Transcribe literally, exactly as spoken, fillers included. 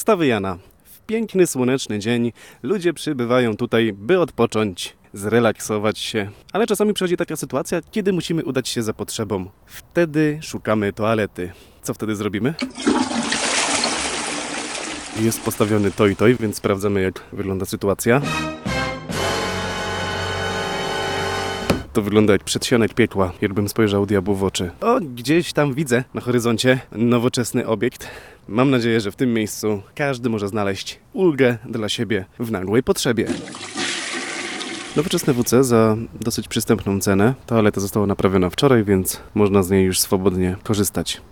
Pustawy Jana. W piękny, słoneczny dzień ludzie przybywają tutaj, by odpocząć, zrelaksować się. Ale czasami przychodzi taka sytuacja, kiedy musimy udać się za potrzebą. Wtedy szukamy toalety. Co wtedy zrobimy? Jest postawiony toj toj, więc sprawdzamy, jak wygląda sytuacja. To wygląda jak przedsionek piekła, jakbym spojrzał diabłu w oczy. O, gdzieś tam widzę na horyzoncie nowoczesny obiekt. Mam nadzieję, że w tym miejscu każdy może znaleźć ulgę dla siebie w nagłej potrzebie. Nowoczesne W C za dosyć przystępną cenę. Toaleta została naprawiona wczoraj, więc można z niej już swobodnie korzystać.